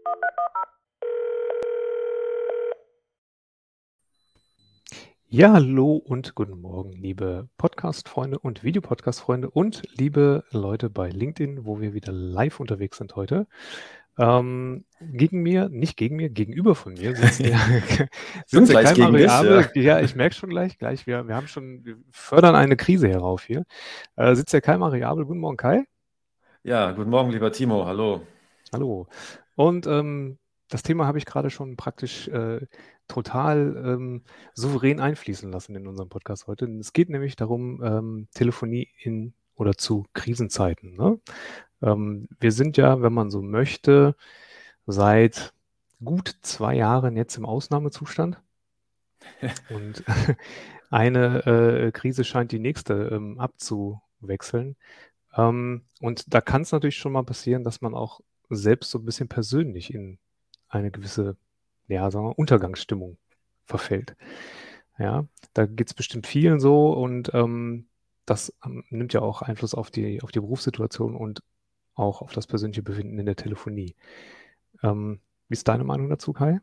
Ja, hallo und guten Morgen, liebe Podcast-Freunde und Videopodcast-Freunde und liebe Leute bei LinkedIn, wo wir wieder live unterwegs sind heute. Nicht gegen mir, gegenüber von mir sitzt der, Bin sitzt der gleich Kai gegen dich, ja. Mariabel. Ja, ich merke schon gleich. Wir fördern eine Krise herauf hier. Sitzt der Kai Mariabel. Guten Morgen, Kai. Ja, guten Morgen, lieber Timo. Hallo. Hallo. Und das Thema habe ich gerade schon praktisch total souverän einfließen lassen in unserem Podcast heute. Es geht nämlich darum, Telefonie in oder zu Krisenzeiten. Ne? Wir sind ja, wenn man so möchte, seit gut 2 Jahren jetzt im Ausnahmezustand. Und eine Krise scheint die nächste abzuwechseln. Und da kann es natürlich schon mal passieren, dass man auch selbst so ein bisschen persönlich in eine gewisse, ja, sagen wir, Untergangsstimmung verfällt. Ja, da geht es bestimmt vielen so und das nimmt ja auch Einfluss auf die Berufssituation und auch auf das persönliche Befinden in der Telefonie. Wie ist deine Meinung dazu, Kai?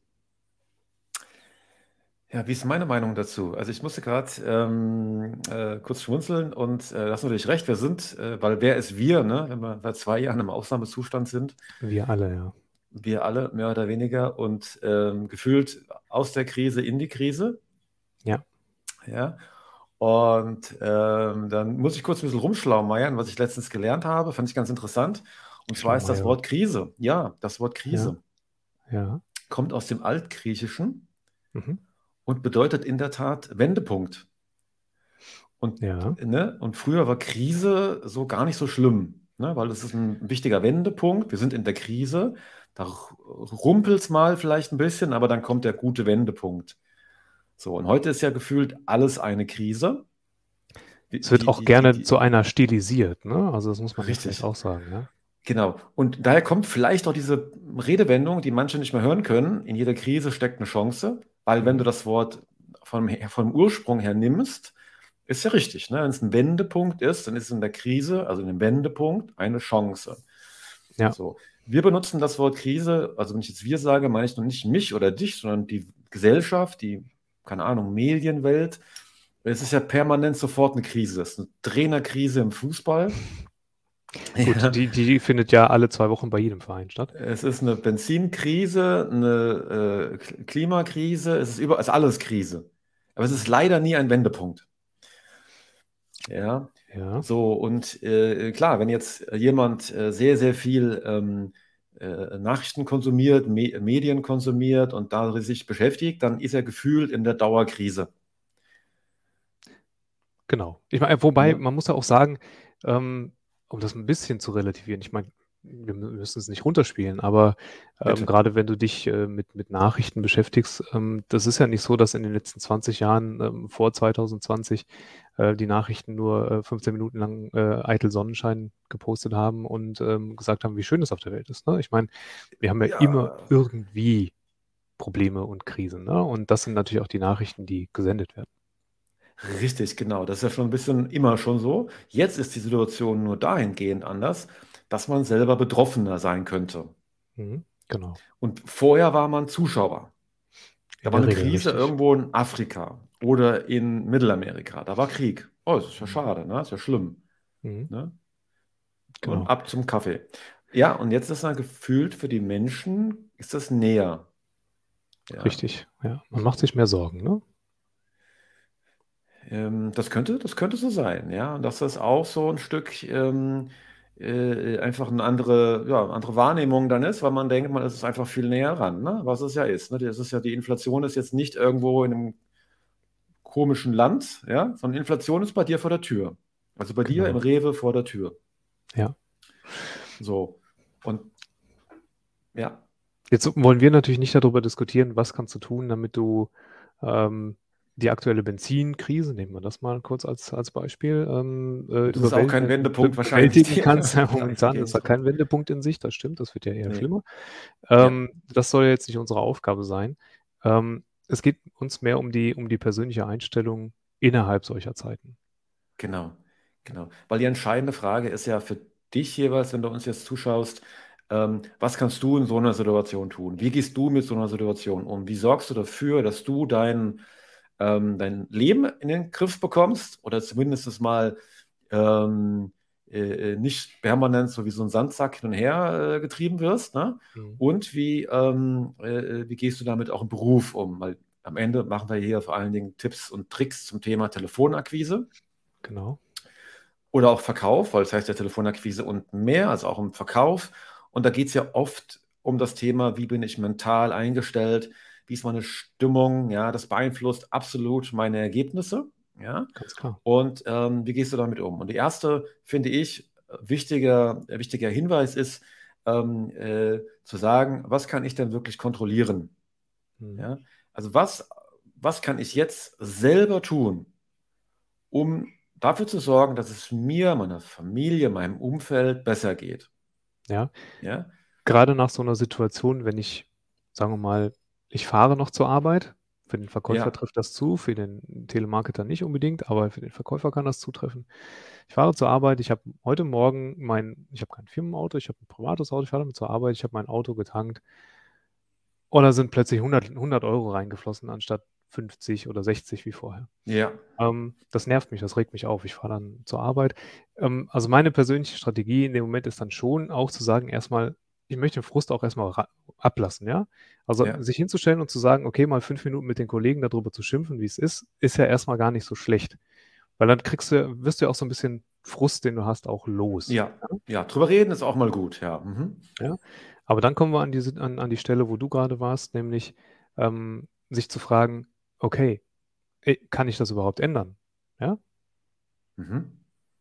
Ja, wie ist meine Meinung dazu? Also ich musste gerade kurz schmunzeln und du hast natürlich recht, wir sind, weil wer ist wir, ne? Wenn wir seit 2 Jahren im Ausnahmezustand sind, Wir alle, ja. wir alle mehr oder weniger und gefühlt aus der Krise in die Krise. Ja, Ja. Und dann muss ich kurz ein bisschen rumschlaumeiern, was ich letztens gelernt habe, fand ich ganz interessant. Und zwar ist das Schlaumeier. Wort Krise. Ja, das Wort Ja, Krise ja. kommt aus dem Altgriechischen Mhm. und bedeutet in der Tat Wendepunkt. Und, Ja. und früher war Krise so gar nicht so schlimm, ne? Weil es ist ein wichtiger Wendepunkt. Wir sind in der Krise. Da rumpelt es mal vielleicht ein bisschen, aber dann kommt der gute Wendepunkt. So, und heute ist ja gefühlt alles eine Krise. Es wird auch gerne zu einer stilisiert, ne? Also das muss man ja vielleicht Richtig, auch sagen, ja. genau. Und daher kommt vielleicht auch diese Redewendung, die manche nicht mehr hören können: In jeder Krise steckt eine Chance, weil wenn du Mhm. das Wort vom Ursprung her nimmst, ist ja richtig, ne? Wenn es ein Wendepunkt ist, dann ist es in der Krise, also in einem Wendepunkt, eine Chance. Ja, So. Wir benutzen das Wort Krise, also wenn ich jetzt wir sage, meine ich noch nicht mich oder dich, sondern die Gesellschaft, die, keine Ahnung, Medienwelt. Es ist ja permanent sofort eine Krise. Es ist eine Trainerkrise im Fußball. gut, Ja. die findet ja alle 2 Wochen bei jedem Verein statt. Es ist eine Benzinkrise, eine Klimakrise, es ist alles Krise. Aber es ist leider nie ein Wendepunkt. Ja, Ja, so und klar, wenn jetzt jemand sehr, sehr viel Nachrichten konsumiert, Medien konsumiert und da sich beschäftigt, dann ist er gefühlt in der Dauerkrise. genau. Ich meine, wobei, Ne? man muss ja auch sagen, um das ein bisschen zu relativieren, ich meine, wir müssen es nicht runterspielen, aber Bitte. gerade wenn du dich mit Nachrichten beschäftigst, das ist ja nicht so, dass in den letzten 20 Jahren, vor 2020, die Nachrichten nur 15 Minuten lang eitel Sonnenschein gepostet haben und gesagt haben, wie schön es auf der Welt ist. Ne? Ich meine, wir haben ja immer Ja, irgendwie Probleme und Krisen. Ne? Und das sind natürlich auch die Nachrichten, die gesendet werden. richtig, genau. Das ist ja schon ein bisschen immer schon so. Jetzt ist die Situation nur dahingehend anders, dass man selber Betroffener sein könnte. Mhm, genau. Und vorher war man Zuschauer. Da In war der eine Regel Krise richtig. irgendwo in Afrika oder in Mittelamerika. Da war Krieg. Oh, das ist ja Mhm. schade, ne? Das ist ja schlimm. Mhm, Ne? Und genau. ab zum Kaffee. Ja, und jetzt ist er gefühlt für die Menschen, ist das näher. Ja, Richtig. Ja. Man macht so. sich mehr Sorgen, ne? Das könnte so sein, ja. Und dass das auch so ein Stück einfach eine andere Wahrnehmung dann ist, weil man denkt, man ist einfach viel näher ran, ne? Was es ja ist. Ne? Die Inflation ist jetzt nicht irgendwo in einem komischen Land, ja, sondern Inflation ist bei dir vor der Tür. Also bei dir im Genau. Rewe vor der Tür. Ja. So. Und ja, Jetzt wollen wir natürlich nicht darüber diskutieren, was kannst du tun, damit du ähm, die aktuelle Benzinkrise, nehmen wir das mal kurz als Beispiel, das ist auch kein Wendepunkt wahrscheinlich, bewältigen die kannst. Ja, momentan ist da dahingehend. kein Wendepunkt in Sicht, das stimmt, das wird ja eher Nee. schlimmer. Ja, Das soll ja jetzt nicht unsere Aufgabe sein. Es geht uns mehr um die persönliche Einstellung innerhalb solcher Zeiten. genau. Genau. Weil die entscheidende Frage ist ja für dich jeweils, wenn du uns jetzt zuschaust, Was kannst du in so einer Situation tun? Wie gehst du mit so einer Situation um? Wie sorgst du dafür, dass du dein Leben in den Griff bekommst oder zumindest mal ähm, nicht permanent so wie so ein Sandsack hin und her getrieben wirst, ne? Mhm. Und wie gehst du damit auch im Beruf um? Weil am Ende machen wir hier vor allen Dingen Tipps und Tricks zum Thema Telefonakquise Genau. oder auch Verkauf, weil es heißt ja Telefonakquise und mehr, also auch um Verkauf. Und da geht es ja oft um das Thema, wie bin ich mental eingestellt, wie ist meine Stimmung, ja, das beeinflusst absolut meine Ergebnisse, ja. Ganz klar. Und wie gehst du damit um? Und die erste, finde ich, wichtiger Hinweis ist, zu sagen, was kann ich denn wirklich kontrollieren? Mhm. Ja? Also was kann ich jetzt selber tun, um dafür zu sorgen, dass es mir, meiner Familie, meinem Umfeld besser geht? Ja. Ja, Gerade nach so einer Situation, wenn ich, sagen wir mal, ich fahre noch zur Arbeit. Für den Verkäufer ja, trifft das zu, für den Telemarketer nicht unbedingt, aber für den Verkäufer kann das zutreffen. Ich fahre zur Arbeit, ich habe heute Morgen ich habe kein Firmenauto, ich habe ein privates Auto, ich fahre damit zur Arbeit, ich habe mein Auto getankt und da sind plötzlich 100 € reingeflossen anstatt 50 oder 60 wie vorher. ja, Das nervt mich, das regt mich auf. Ich fahre dann zur Arbeit. Also meine persönliche Strategie in dem Moment ist dann schon auch zu sagen, erstmal, ich möchte den Frust auch erstmal ablassen, ja. Also ja, sich hinzustellen und zu sagen, okay, mal 5 Minuten mit den Kollegen darüber zu schimpfen, wie es ist ja erstmal gar nicht so schlecht. Weil dann wirst du ja auch so ein bisschen Frust, den du hast, auch los. ja, ja. Drüber reden ist auch mal gut, ja. Mhm. Ja? Aber dann kommen wir an die Stelle, wo du gerade warst, nämlich sich zu fragen, okay, kann ich das überhaupt ändern? Ja? Mhm.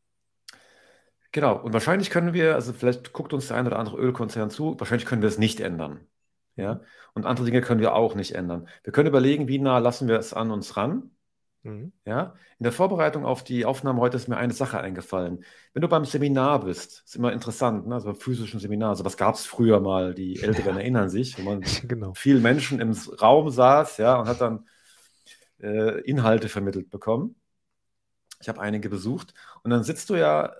Genau. Und wahrscheinlich können wir, also vielleicht guckt uns der ein oder andere Ölkonzern zu, wahrscheinlich können wir es nicht ändern. Mhm. Ja. Und andere Dinge können wir auch nicht ändern. Wir können überlegen, wie nah lassen wir es an uns ran. Mhm. Ja, in der Vorbereitung auf die Aufnahme heute ist mir eine Sache eingefallen. Wenn du beim Seminar bist, ist immer interessant, ne? Also beim physischen Seminar, sowas gab es früher mal, die Älteren Ja, erinnern sich, wo man mit genau. vielen Menschen im Raum saß, ja, und hat dann Inhalte vermittelt bekommen. Ich habe einige besucht und dann sitzt du ja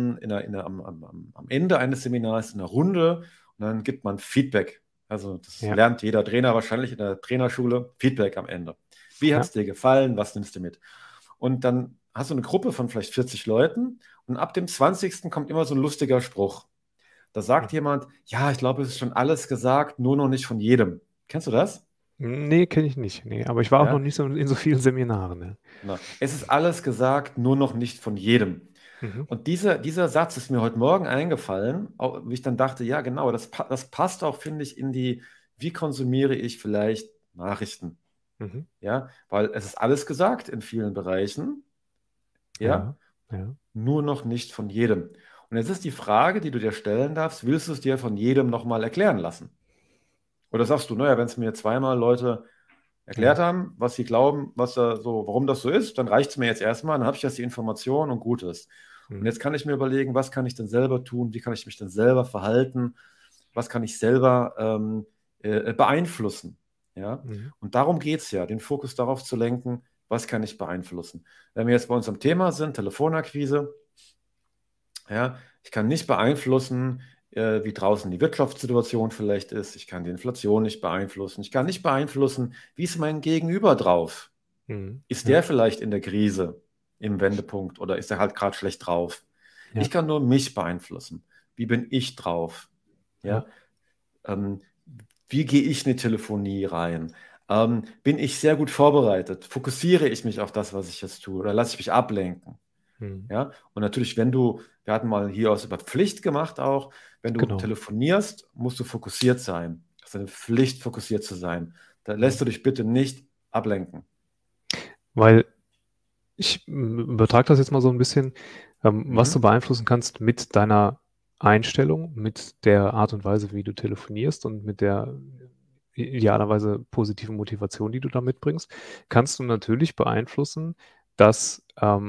am Ende eines Seminars in einer Runde und dann gibt man Feedback. Also das Ja, lernt jeder Trainer wahrscheinlich in der Trainerschule, Feedback am Ende. Wie hat ja. es dir gefallen? Was nimmst du mit? Und dann hast du eine Gruppe von vielleicht 40 Leuten und ab dem 20. kommt immer so ein lustiger Spruch. Da sagt Mhm. jemand, ja, ich glaube, es ist schon alles gesagt, nur noch nicht von jedem. Kennst du das? Ne, kenne ich nicht. Ne, aber ich war auch noch Ja, nicht so in so vielen Seminaren, ne? genau. Es ist alles gesagt, nur noch nicht von jedem. Mhm. Und dieser Satz ist mir heute Morgen eingefallen, wie ich dann dachte, ja, genau, das passt auch, finde ich, wie konsumiere ich vielleicht Nachrichten? Mhm. Ja, weil es ist alles gesagt in vielen Bereichen, ja, Ja, ja. nur noch nicht von jedem. Und jetzt ist die Frage, die du dir stellen darfst, willst du es dir von jedem nochmal erklären lassen? Oder sagst du, naja, wenn es mir zweimal Leute erklärt Ja. haben, was sie glauben, warum das so ist, dann reicht es mir jetzt erstmal, dann habe ich jetzt die Information und gut ist. Und Mhm. jetzt kann ich mir überlegen, was kann ich denn selber tun, wie kann ich mich denn selber verhalten, was kann ich selber beeinflussen. Ja? Mhm. Und darum geht es ja, den Fokus darauf zu lenken, was kann ich beeinflussen. Wenn wir jetzt bei uns am Thema sind, Telefonakquise, ja, ich kann nicht beeinflussen, wie draußen die Wirtschaftssituation vielleicht ist. Ich kann die Inflation nicht beeinflussen. Ich kann nicht beeinflussen, wie ist mein Gegenüber drauf? Mhm. Ist Ja, der vielleicht in der Krise, im Wendepunkt oder ist er halt gerade schlecht drauf? ja, Ich kann nur mich beeinflussen. Wie bin ich drauf? ja. Ja, ähm, wie gehe ich in die Telefonie rein? Bin ich sehr gut vorbereitet? Fokussiere ich mich auf das, was ich jetzt tue, oder lasse ich mich ablenken? Mhm. Ja, und natürlich, wir hatten mal hier aus über Pflicht gemacht auch, wenn du Genau. telefonierst, musst du fokussiert sein. Das ist eine Pflicht, fokussiert zu sein. Da lässt Mhm. du dich bitte nicht ablenken. Weil ich übertrage das jetzt mal so ein bisschen, was du Mhm. beeinflussen kannst mit deiner Einstellung, mit der Art und Weise, wie du telefonierst und mit der idealerweise positiven Motivation, die du da mitbringst, kannst du natürlich beeinflussen, dass,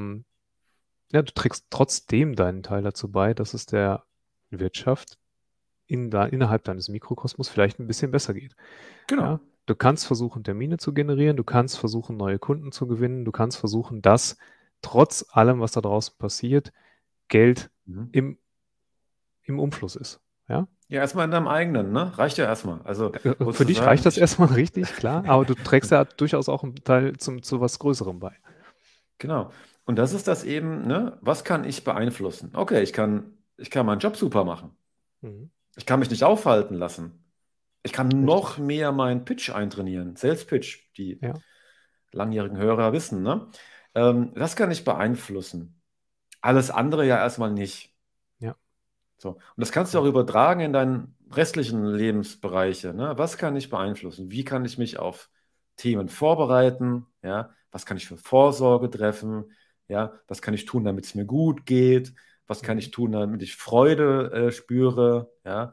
ja, du trägst trotzdem deinen Teil dazu bei, dass es der Wirtschaft innerhalb deines Mikrokosmos vielleicht ein bisschen besser geht. Ja? Genau. Du kannst versuchen, Termine zu generieren, du kannst versuchen, neue Kunden zu gewinnen, du kannst versuchen, dass trotz allem, was da draußen passiert, Geld Mhm. im Umfluss ist. Ja? Ja, erstmal in deinem eigenen, ne? Reicht ja erstmal. Also Für dich reicht sozusagen, das erstmal richtig, klar, aber du trägst ja durchaus auch einen Teil zu was Größerem bei. genau. Und das ist das eben, ne? Was kann ich beeinflussen? Okay, ich kann meinen Job super machen. Mhm. Ich kann mich nicht aufhalten lassen. Ich kann noch Richtig. mehr meinen Pitch eintrainieren. Sales Pitch, die Ja. langjährigen Hörer wissen, ne? Das kann ich beeinflussen. Alles andere ja erstmal nicht. Ja. So. Und das kannst du auch Ja. übertragen in deinen restlichen Lebensbereiche. Ne? Was kann ich beeinflussen? Wie kann ich mich auf Themen vorbereiten? Ja? Was kann ich für Vorsorge treffen? Ja? Was kann ich tun, damit es mir gut geht? Was kann Mhm. ich tun, damit ich Freude spüre? Ja?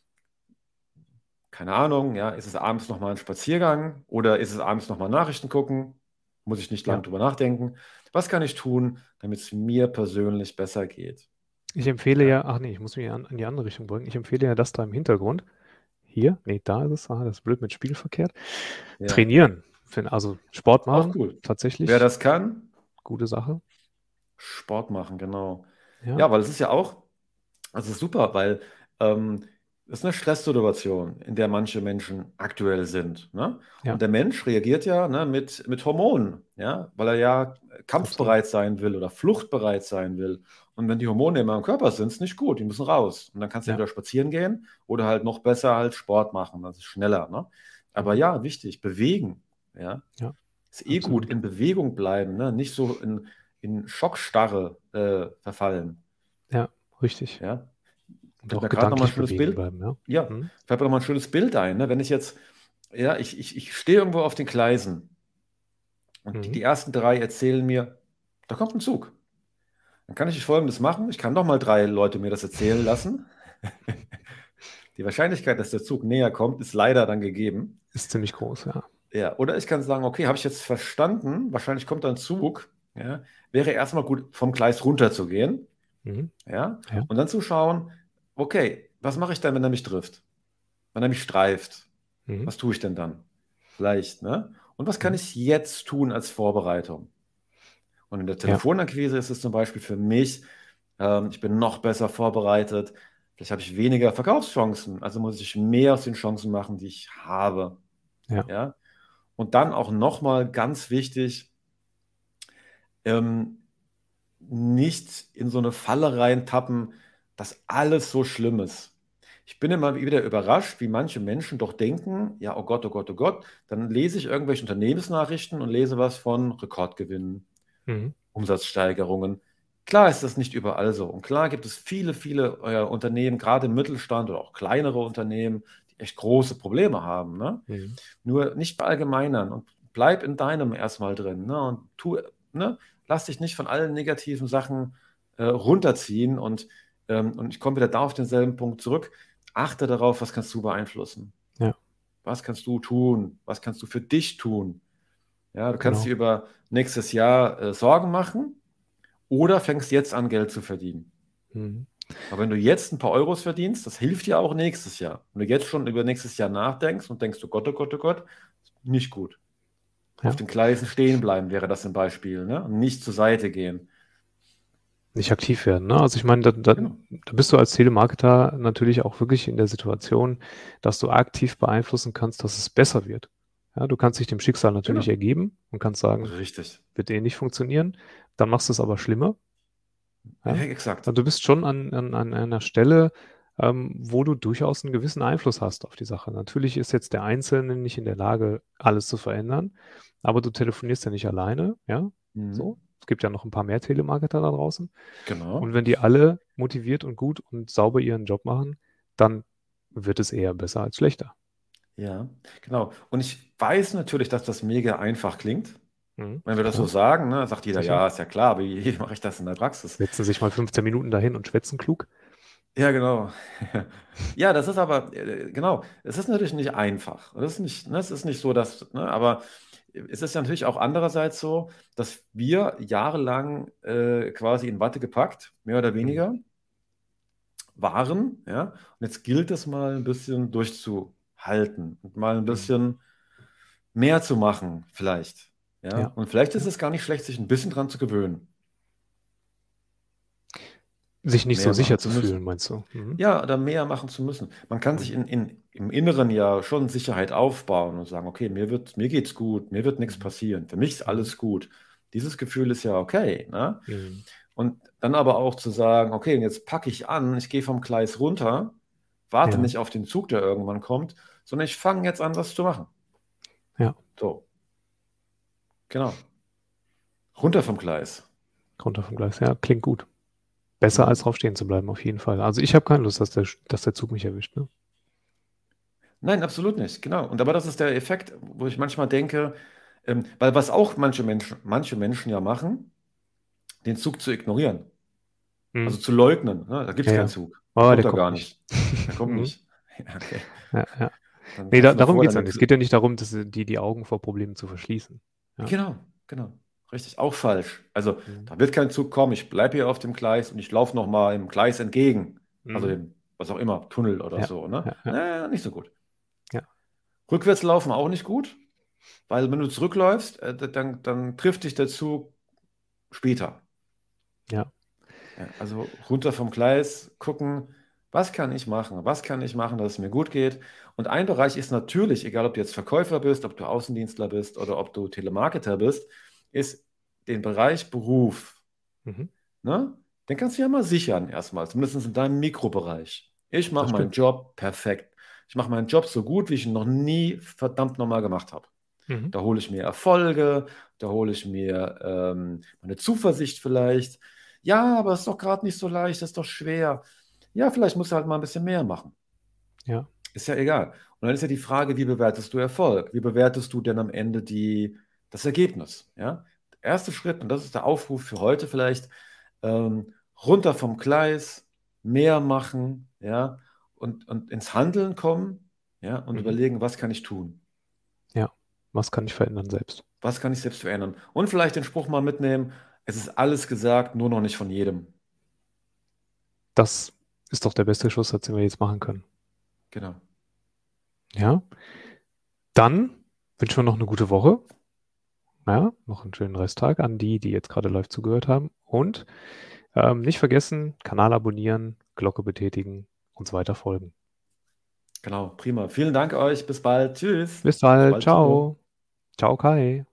Keine Ahnung, ja? Ist es abends nochmal ein Spaziergang oder ist es abends nochmal Nachrichten gucken? Muss ich nicht Ja. lang drüber nachdenken. Was kann ich tun, damit es mir persönlich besser geht? Ich empfehle Ja, ja, ach nee, ich muss mich in die andere Richtung bringen. Ich empfehle ja das da im Hintergrund. Hier, nee, da ist es, das ist blöd mit Spiel verkehrt. ja. Trainieren, also Sport Auch machen, cool. Wer tatsächlich das kann, gute Sache. Sport machen, genau. Ja, Ja, weil es ist ja auch, also es ist super, weil ähm, es ist eine Stresssituation, in der manche Menschen aktuell sind. Ne? ja, Und der Mensch reagiert ja, ne, mit Hormonen, ja, weil er ja absolut. kampfbereit sein will oder fluchtbereit sein will. Und wenn die Hormone immer im Körper sind, ist nicht gut, die müssen raus. Und dann kannst du Ja, entweder spazieren gehen oder halt noch besser halt Sport machen, das ist schneller. Ne? Aber mhm. ja, wichtig, bewegen. Ja, Ja, ist eh gut, absolut. in Bewegung bleiben, ne? Nicht so in Schockstarre verfallen. Ja, richtig. Ja? Und Fällt auch mir gerade noch mal ein gedanklich schönes bewegen Bild. bleiben, ja. Ja, Mhm. fällt mir noch mal ein schönes Bild ein. Ne? Wenn ich jetzt, ja, ich stehe irgendwo auf den Gleisen und die Mhm. ersten drei erzählen mir, da kommt ein Zug. Dann kann ich Folgendes machen. Ich kann noch mal drei Leute mir das erzählen lassen. Die Wahrscheinlichkeit, dass der Zug näher kommt, ist leider dann gegeben. Ist ziemlich groß, ja. Ja, oder ich kann sagen, okay, habe ich jetzt verstanden, wahrscheinlich kommt da ein Zug. Ja, wäre erstmal gut, vom Gleis runter zu gehen. Mhm. Ja, Ja. und dann zu schauen, okay, was mache ich dann, wenn er mich trifft? Wenn er mich streift? Mhm. Was tue ich denn dann? Vielleicht, ne? Und was kann Mhm. ich jetzt tun als Vorbereitung? Und in der Ja, Telefonakquise ist es zum Beispiel für mich, ich bin noch besser vorbereitet. Vielleicht habe ich weniger Verkaufschancen, also muss ich mehr aus den Chancen machen, die ich habe. ja, Ja? Und dann auch nochmal ganz wichtig, ähm, nicht in so eine Falle reintappen, dass alles so schlimm ist. Ich bin immer wieder überrascht, wie manche Menschen doch denken, ja, oh Gott, oh Gott, dann lese ich irgendwelche Unternehmensnachrichten und lese was von Rekordgewinnen, mhm. Umsatzsteigerungen. Klar ist das nicht überall so. Und klar gibt es viele, viele Unternehmen, gerade im Mittelstand oder auch kleinere Unternehmen, die echt große Probleme haben. Ne? Mhm. Nur nicht verallgemeinern und bleib in deinem erstmal drin. Ne? Und ne? Lass dich nicht von allen negativen Sachen runterziehen. Und ich komme wieder da auf denselben Punkt zurück. Achte darauf, was kannst du beeinflussen? Ja, Was kannst du tun? Was kannst du für dich tun? Ja, du kannst genau. dir über nächstes Jahr Sorgen machen oder fängst jetzt an, Geld zu verdienen. Mhm. Aber wenn du jetzt ein paar Euros verdienst, das hilft dir auch nächstes Jahr. Wenn du jetzt schon über nächstes Jahr nachdenkst und denkst, oh Gott, nicht gut. Auf Ja. den Gleisen stehen bleiben wäre das ein Beispiel, ne? Und nicht zur Seite gehen. Nicht aktiv werden, ne? Also ich meine, Genau. da bist du als Telemarketer natürlich auch wirklich in der Situation, dass du aktiv beeinflussen kannst, dass es besser wird. Ja, du kannst dich dem Schicksal natürlich Genau. ergeben und kannst sagen, Richtig. wird eh nicht funktionieren. Dann machst du es aber schlimmer. Ja, Ja? exakt. Also du bist schon an einer Stelle, wo du durchaus einen gewissen Einfluss hast auf die Sache. Natürlich ist jetzt der Einzelne nicht in der Lage, alles zu verändern, aber du telefonierst ja nicht alleine, ja, Mhm. so. Es gibt ja noch ein paar mehr Telemarketer da draußen. Und Genau. wenn die alle motiviert und gut und sauber ihren Job machen, dann wird es eher besser als schlechter. Ja, genau. Und ich weiß natürlich, dass das mega einfach klingt. Mhm, Wenn wir das so klar, sagen, ne, sagt jeder, sicher. ja, ist ja klar, aber wie mache ich das in der Praxis? Setzen sich mal 15 Minuten dahin und schwätzen klug. Ja, genau. Ja, das ist aber, genau, es ist natürlich nicht einfach. Es ist nicht, ne, es ist nicht so, dass, ne, aber es ist ja natürlich auch andererseits so, dass wir jahrelang quasi in Watte gepackt, mehr oder Mhm. weniger, waren, ja. Und jetzt gilt es mal ein bisschen durchzuhalten und mal ein Mhm. bisschen mehr zu machen, vielleicht. Ja. Ja, Und vielleicht ist ja. es gar nicht schlecht, sich ein bisschen dran zu gewöhnen. Sich nicht so mehr sicher machen zu zu fühlen, müssen. meinst du? Mhm. Ja, oder mehr machen zu müssen. Man kann sich Mhm. im Inneren ja schon Sicherheit aufbauen und sagen, okay, mir geht's gut, mir wird nichts Mhm. passieren, für mich ist Mhm. alles gut. Dieses Gefühl ist ja okay, ne? Mhm. Und dann aber auch zu sagen, okay, und jetzt packe ich an, ich gehe vom Gleis runter, warte Ja, nicht auf den Zug, der irgendwann kommt, sondern ich fange jetzt an, was zu machen. ja, So, genau. Runter vom Gleis. runter vom Gleis. Ja, klingt gut. Besser als Mhm. drauf stehen zu bleiben, auf jeden Fall. Also ich habe keine Lust, dass der Zug mich erwischt. Ne? Nein, absolut nicht, genau. Und aber das ist der Effekt, wo ich manchmal denke, weil was auch manche Menschen ja machen, den Zug zu ignorieren, also Mhm. zu leugnen. Ne? Da gibt es Ja, keinen ja. Zug. Der Oh, kommt der da kommt gar nicht. nicht. Der kommt Mhm. nicht. Ja, okay. Ja, ja. Dann Nee, kannst du darum davor geht es ja deine nicht. Es geht ja nicht darum, dass die Augen vor Problemen zu verschließen. Ja. Genau, genau. Richtig, auch falsch. Also, Mhm. da wird kein Zug kommen. Ich bleibe hier auf dem Gleis und ich laufe nochmal im Gleis entgegen. Also Mhm. dem, was auch immer, Tunnel oder Ja, so, ne? ja, ja, Nicht so gut. ja, Rückwärts laufen auch nicht gut, weil wenn du zurückläufst, dann trifft dich der Zug später. ja. Ja, also runter vom Gleis, gucken, was kann ich machen? Was kann ich machen, dass es mir gut geht? Und ein Bereich ist natürlich, egal ob du jetzt Verkäufer bist, ob du Außendienstler bist oder ob du Telemarketer bist, ist den Bereich Beruf. Mhm. Ne? Den kannst du ja mal sichern erstmal, zumindest in deinem Mikrobereich. Ich Das mache meinen stimmt. Job perfekt. Ich mache meinen Job so gut, wie ich ihn noch nie verdammt nochmal gemacht habe. Mhm. Da hole ich mir Erfolge, da hole ich mir meine Zuversicht vielleicht. Ja, aber es ist doch gerade nicht so leicht, das ist doch schwer. Ja, vielleicht musst du halt mal ein bisschen mehr machen. Ja. Ist ja egal. Und dann ist ja die Frage, wie bewertest du Erfolg? Wie bewertest du denn am Ende das Ergebnis? Ja? Der erste Schritt, und das ist der Aufruf für heute vielleicht, runter vom Gleis, mehr machen, ja, und ins Handeln kommen, ja, und Mhm. überlegen, was kann ich tun? Ja. Was kann ich verändern selbst? Was kann ich selbst verändern? Und vielleicht den Spruch mal mitnehmen, es ist alles gesagt, nur noch nicht von jedem. Das ist doch der beste Schlusssatz, den wir jetzt machen können. Genau. Ja. Dann wünschen wir noch eine gute Woche. Ja, noch einen schönen Resttag an die jetzt gerade live zugehört haben. Und nicht vergessen, Kanal abonnieren, Glocke betätigen, uns weiter folgen. Genau, prima. Vielen Dank euch. Bis bald. Tschüss. Bis Auf bald. bald, Timo. Ciao. Ciao, Kai.